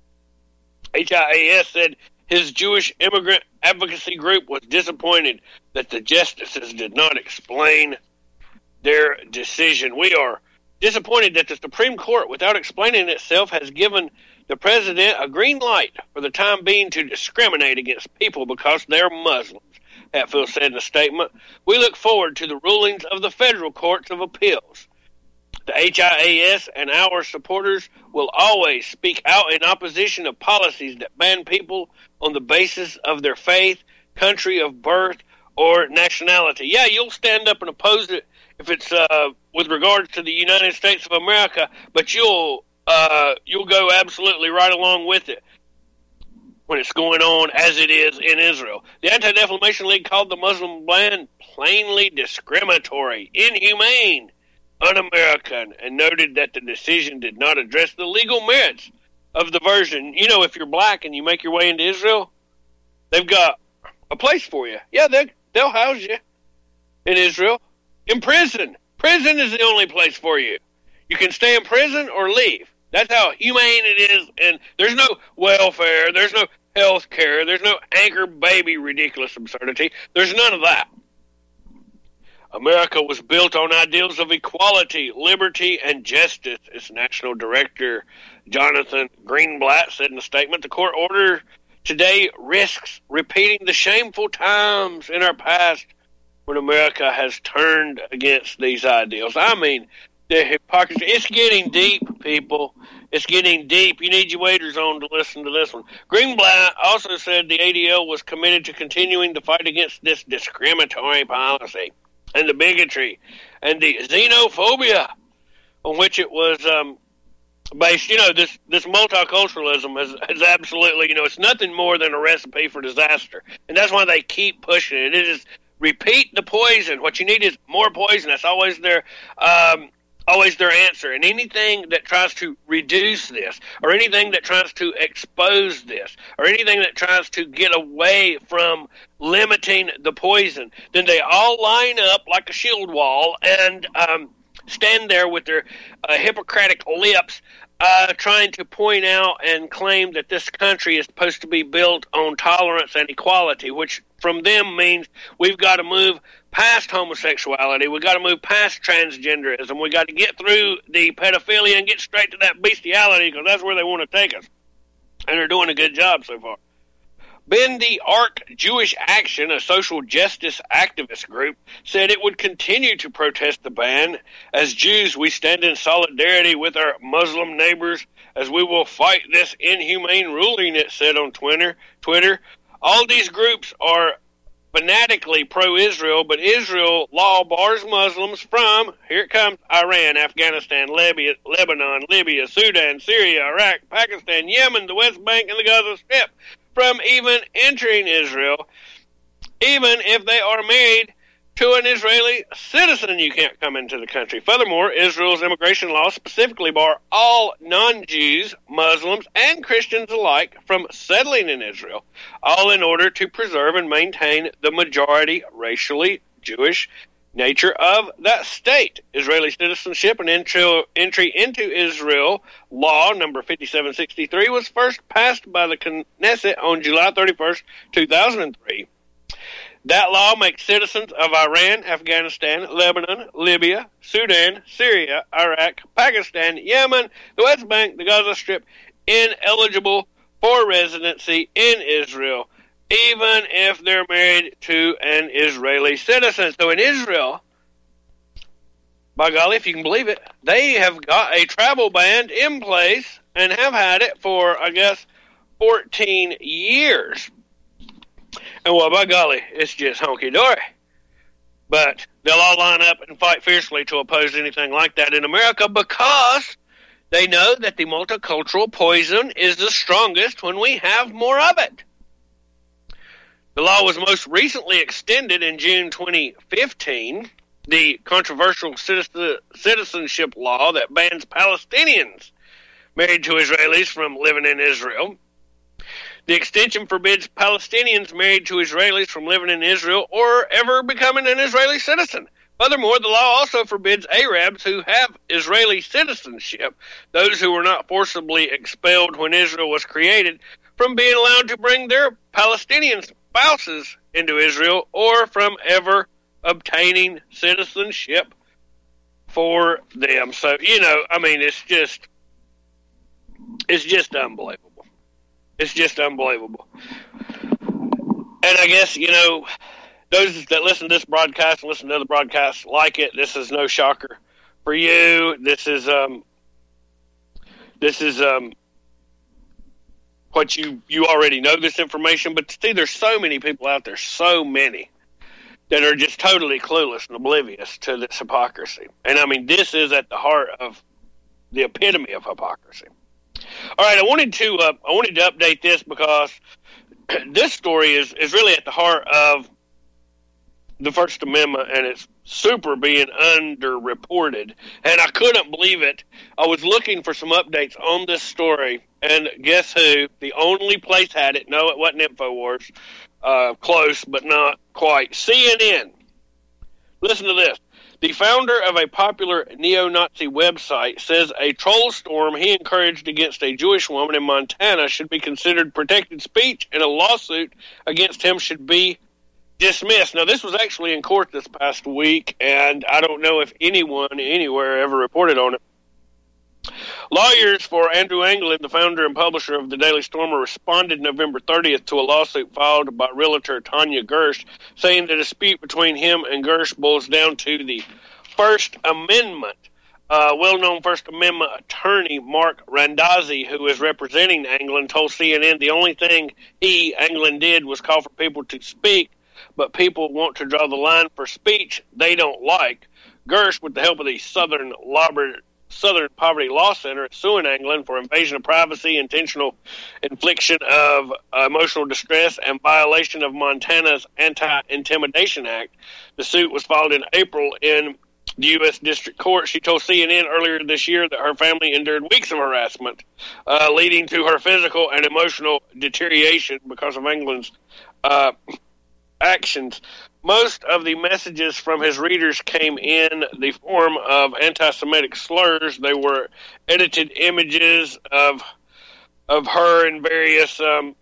HIAS, said his Jewish immigrant advocacy group was disappointed that the justices did not explain their decision. We are disappointed that the Supreme Court, without explaining itself, has given the president a green light for the time being to discriminate against people because they're Muslims, Hatfield said in a statement. We look forward to the rulings of the federal courts of appeals. The HIAS and our supporters will always speak out in opposition of policies that ban people on the basis of their faith, country of birth, or nationality. Yeah, you'll stand up and oppose it if it's with regards to the United States of America, but you'll go absolutely right along with it when it's going on as it is in Israel. The Anti-Defamation League called the Muslim ban plainly discriminatory, inhumane, un-American, and noted that the decision did not address the legal merits of the version. If you're black and you make your way into Israel, they've got a place for you. Yeah, they'll house you in Israel. In prison. Prison is the only place for you. You can stay in prison or leave. That's how humane it is. And there's no welfare. There's no health care. There's no anchor baby ridiculous absurdity. There's none of that. America was built on ideals of equality, liberty, and justice, its National Director Jonathan Greenblatt said in a statement. The court order today risks repeating the shameful times in our past when America has turned against these ideals. I mean, the hypocrisy. It's getting deep, people. It's getting deep. You need your waders on to listen to this one. Greenblatt also said the ADL was committed to continuing to fight against this discriminatory policy and the bigotry and the xenophobia on which it was based. You know, this multiculturalism is absolutely, you know, it's nothing more than a recipe for disaster. And that's why they keep pushing it. It is repeat the poison. What you need is more poison. That's always their answer. And anything that tries to reduce this, or anything that tries to expose this, or anything that tries to get away from limiting the poison, then they all line up like a shield wall and stand there with their Hippocratic lips trying to point out and claim that this country is supposed to be built on tolerance and equality, which from them means we've got to move past homosexuality, we've got to move past transgenderism, we've got to get through the pedophilia and get straight to that bestiality, because that's where they want to take us. And they're doing a good job so far. Bend the Arc Jewish Action, a social justice activist group, said it would continue to protest the ban. As Jews, we stand in solidarity with our Muslim neighbors as we will fight this inhumane ruling, it said on Twitter. All these groups are fanatically pro-Israel, but Israel law bars Muslims from, here it comes, Iran, Afghanistan, Lebanon, Libya, Sudan, Syria, Iraq, Pakistan, Yemen, the West Bank, and the Gaza Strip from even entering Israel. Even if they are married to an Israeli citizen, you can't come into the country. Furthermore, Israel's immigration laws specifically bar all non-Jews, Muslims, and Christians alike from settling in Israel, all in order to preserve and maintain the majority racially Jewish nature of that state. Israeli citizenship and entry into Israel law number 5763 was first passed by the Knesset on July 31st, 2003. That law makes citizens of Iran, Afghanistan, Lebanon, Libya, Sudan, Syria, Iraq, Pakistan, Yemen, the West Bank, the Gaza Strip ineligible for residency in Israel, even if they're married to an Israeli citizen. So in Israel, by golly, if you can believe it, they have got a travel ban in place and have had it for, I guess, 14 years. And well, by golly, it's just honky-dory. But they'll all line up and fight fiercely to oppose anything like that in America, because they know that the multicultural poison is the strongest when we have more of it. The law was most recently extended in June 2015, the controversial citizenship law that bans Palestinians married to Israelis from living in Israel. The extension forbids Palestinians married to Israelis from living in Israel or ever becoming an Israeli citizen. Furthermore, the law also forbids Arabs who have Israeli citizenship, those who were not forcibly expelled when Israel was created, from being allowed to bring their Palestinian spouses into Israel or from ever obtaining citizenship for them. So, you know, I mean, it's just unbelievable. It's just unbelievable. And I guess, you know, those that listen to this broadcast and listen to other broadcasts like it, this is no shocker for you. This is what you already know this information, but see, there's so many people out there, so many, that are just totally clueless and oblivious to this hypocrisy. And I mean, this is at the heart of the epitome of hypocrisy. All right, I wanted to update this because this story is really at the heart of the First Amendment, and it's super being underreported. And I couldn't believe it. I was looking for some updates on this story, and guess who? The only place had it. No, it wasn't InfoWars. Close, but not quite. CNN. Listen to this. The founder of a popular neo-Nazi website says a troll storm he encouraged against a Jewish woman in Montana should be considered protected speech, and a lawsuit against him should be dismissed. Now, this was actually in court this past week, and I don't know if anyone anywhere ever reported on it. Lawyers for Andrew Anglin, the founder and publisher of the Daily Stormer, responded November 30th to a lawsuit filed by realtor Tanya Gersh, saying the dispute between him and Gersh boils down to the First Amendment. Well-known First Amendment attorney Mark Randazzi, who is representing Anglin, told CNN the only thing Anglin did was call for people to speak, but people want to draw the line for speech they don't like. Gersh, with the help of the Southern Poverty Law Center, is suing Anglin for invasion of privacy, intentional infliction of emotional distress, and violation of Montana's Anti-Intimidation Act. The suit was filed in April in the U.S. District Court. She told CNN earlier this year that her family endured weeks of harassment, leading to her physical and emotional deterioration because of Anglin's actions. Most of the messages from his readers came in the form of anti-Semitic slurs. They were edited images of her in various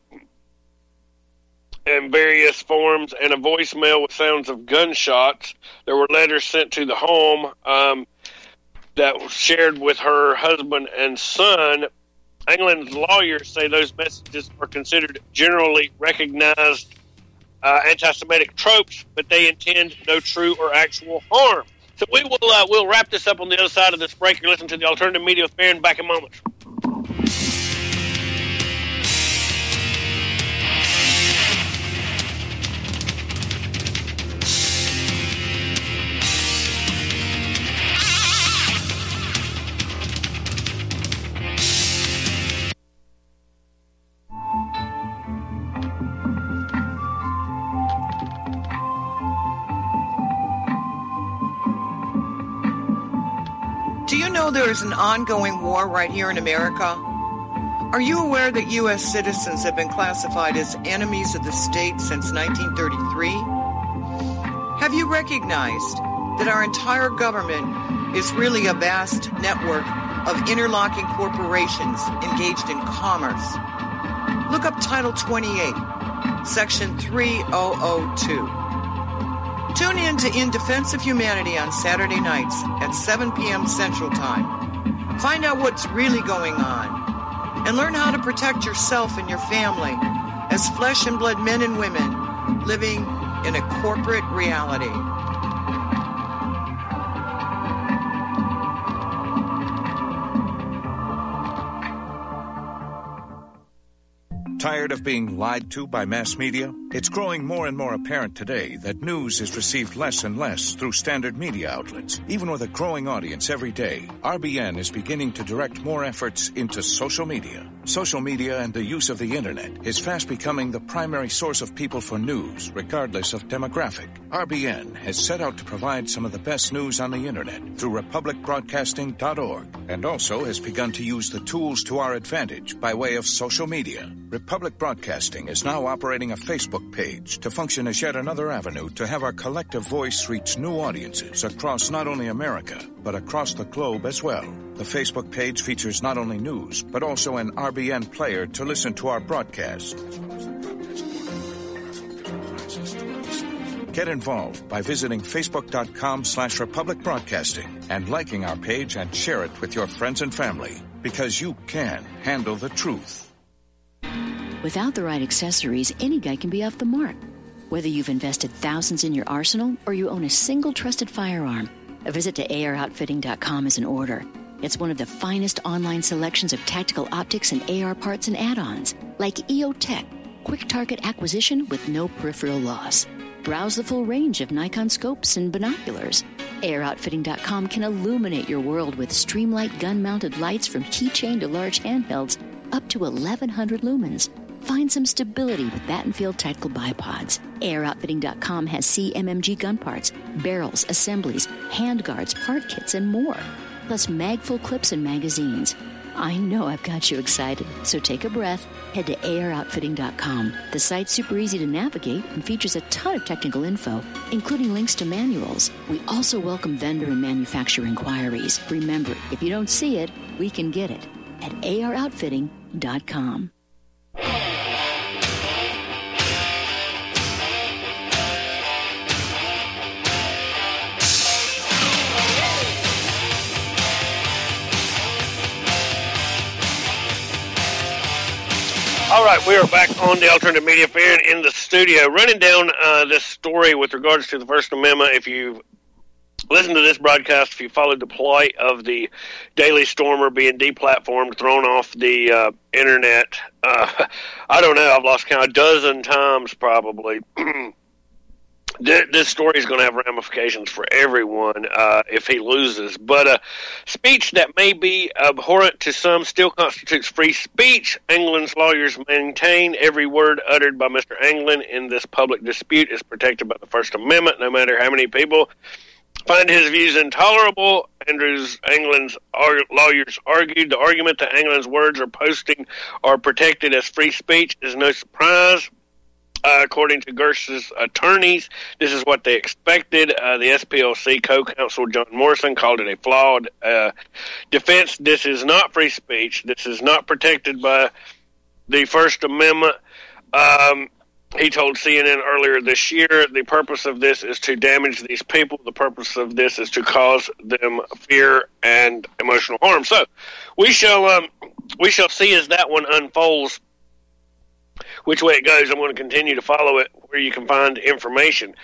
forms, and a voicemail with sounds of gunshots. There were letters sent to the home that were shared with her husband and son. Anglin's lawyers say those messages are considered generally recognized anti-Semitic tropes, but they intend no true or actual harm. So we'll wrap this up on the other side of this break. You're listening to the Alternative Media with Barron. Back in moments. Do you know there is an ongoing war right here in America? Are you aware that U.S. citizens have been classified as enemies of the state since 1933? Have you recognized that our entire government is really a vast network of interlocking corporations engaged in commerce? Look up Title 28, Section 3002. Tune in to In Defense of Humanity on Saturday nights at 7 p.m. Central Time. Find out what's really going on and learn how to protect yourself and your family as flesh and blood men and women living in a corporate reality. Tired of being lied to by mass media? It's growing more and more apparent today that news is received less and less through standard media outlets. Even with a growing audience every day, RBN is beginning to direct more efforts into social media. Social media and the use of the internet is fast becoming the primary source of people for news, regardless of demographic. RBN has set out to provide some of the best news on the internet through republicbroadcasting.org, and also has begun to use the tools to our advantage by way of social media. Republic Broadcasting is now operating a Facebook page to function as yet another avenue to have our collective voice reach new audiences across not only America, but across the globe as well. The Facebook page features not only news, but also an RBN player to listen to our broadcast. Get involved by visiting facebook.com/Republic Broadcasting and liking our page and share it with your friends and family, because you can handle the truth. Without the right accessories, any guy can be off the mark. Whether you've invested thousands in your arsenal or you own a single trusted firearm, a visit to AROutfitting.com is in order. It's one of the finest online selections of tactical optics and AR parts and add-ons, like EOTech, quick target acquisition with no peripheral loss. Browse the full range of Nikon scopes and binoculars. AROutfitting.com can illuminate your world with Streamlight gun-mounted lights from keychain to large handhelds up to 1,100 lumens. Find some stability with Battenfield tactical bipods. AROutfitting.com has CMMG gun parts, barrels, assemblies, handguards, part kits, and more. Plus mag-full clips and magazines. I know I've got you excited, so take a breath. Head to AROutfitting.com. The site's super easy to navigate and features a ton of technical info, including links to manuals. We also welcome vendor and manufacturer inquiries. Remember, if you don't see it, we can get it at AROutfitting.com. right, we are back on the Alternative Media Fair in the studio, running down this story with regards to the First Amendment. If you listen to this broadcast, if you followed the plight of the Daily Stormer being deplatformed, thrown off the internet, I don't know, I've lost count, a dozen times probably. This story is going to have ramifications for everyone if he loses. But speech that may be abhorrent to some still constitutes free speech. England's lawyers maintain every word uttered by Mr. England in this public dispute is protected by the First Amendment, no matter how many people find his views intolerable. England's lawyers argued the argument that England's words or posting are protected as free speech is no surprise. According to Gersh's attorneys, this is what they expected. The SPLC co-counsel John Morrison called it a flawed defense. This is not free speech. This is not protected by the First Amendment. He told CNN earlier this year, the purpose of this is to damage these people. The purpose of this is to cause them fear and emotional harm. So we shall see as that one unfolds which way it goes. I'm going to continue to follow it where you can find information.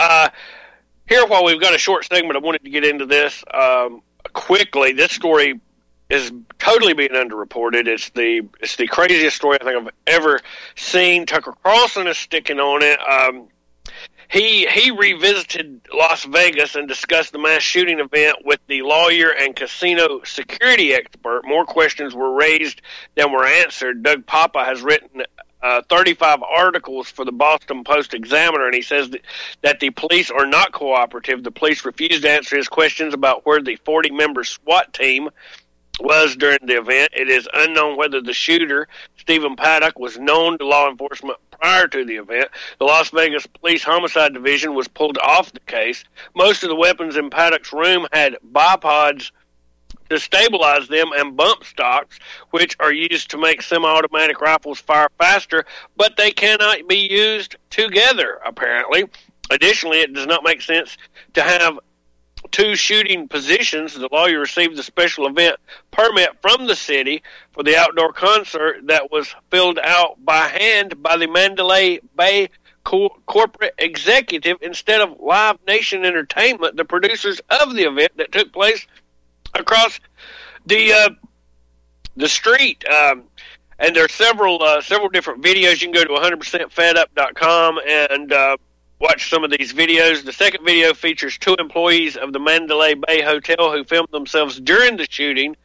Here, while we've got a short segment, I wanted to get into this quickly. This story is totally being underreported. It's the craziest story I think I've ever seen. Tucker Carlson is sticking on it. He revisited Las Vegas and discussed the mass shooting event with the lawyer and casino security expert. More questions were raised than were answered. Doug Papa has written 35 articles for the Boston Post-Examiner, and he says that the police are not cooperative. The police refused to answer his questions about where the 40-member SWAT team was during the event. It is unknown whether the shooter, Stephen Paddock, was known to law enforcement prior to the event. The Las Vegas Police Homicide Division was pulled off the case. Most of the weapons in Paddock's room had bipods to stabilize them and bump stocks, which are used to make semi-automatic rifles fire faster, but they cannot be used together, apparently. Additionally, it does not make sense to have two shooting positions. The lawyer received the special event permit from the city for the outdoor concert that was filled out by hand by the Mandalay Bay corporate executive instead of Live Nation Entertainment, the producers of the event that took place across the street. And there are several different videos. You can go to 100%fedup.com and watch some of these videos. The second video features two employees of the Mandalay Bay Hotel who filmed themselves during the shooting.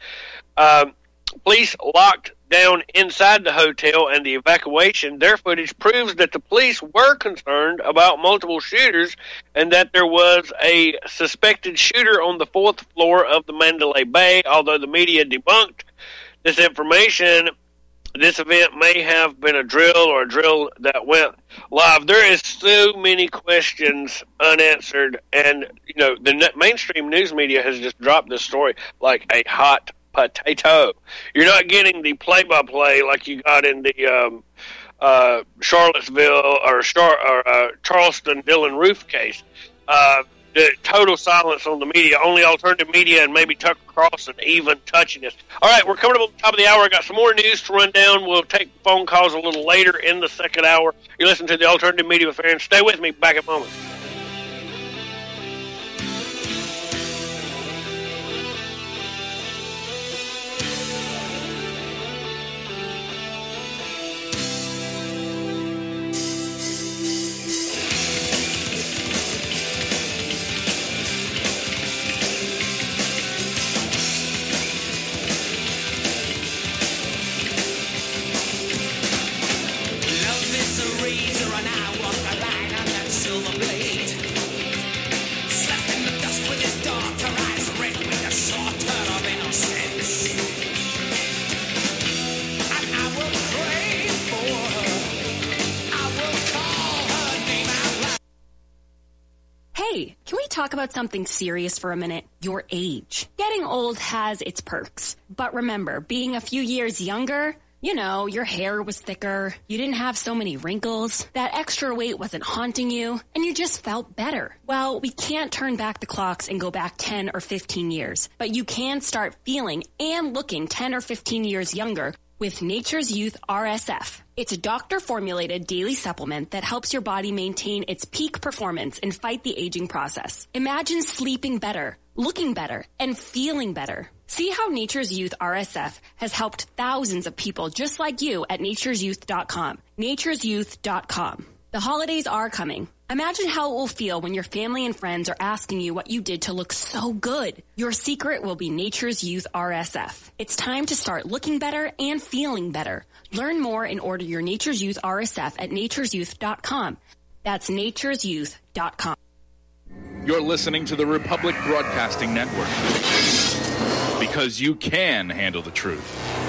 Police locked down inside the hotel and the evacuation. Their footage proves that the police were concerned about multiple shooters and that there was a suspected shooter on the fourth floor of the Mandalay Bay. Although the media debunked this information, this event may have been a drill or a drill that went live. There is so many questions unanswered, and the mainstream news media has just dropped this story like a hot potato. You're not getting the play-by-play like you got in the Charlottesville or Charleston Dylan Roof case. The total silence on the media, only alternative media and maybe Tucker Carlson even touching this. All right, we're coming up on the top of the hour. I got some more news to run down. We'll take phone calls a little later in the second hour. You listen to the Alternative Media Fair, and stay with me. Back in moments. Talk about something serious for a minute. Your age. Getting old has its perks. But remember, being a few years younger, your hair was thicker, you didn't have so many wrinkles, that extra weight wasn't haunting you, and you just felt better. Well, we can't turn back the clocks and go back 10 or 15 years, but you can start feeling and looking 10 or 15 years younger with Nature's Youth RSF. It's a doctor-formulated daily supplement that helps your body maintain its peak performance and fight the aging process. Imagine sleeping better, looking better, and feeling better. See how Nature's Youth RSF has helped thousands of people just like you at nature'syouth.com. nature'syouth.com. The holidays are coming. Imagine how it will feel when your family and friends are asking you what you did to look so good. Your secret will be Nature's Youth RSF. It's time to start looking better and feeling better. Learn more and order your Nature's Youth RSF at nature'syouth.com. That's nature'syouth.com. You're listening to the Republic Broadcasting Network, because you can handle the truth.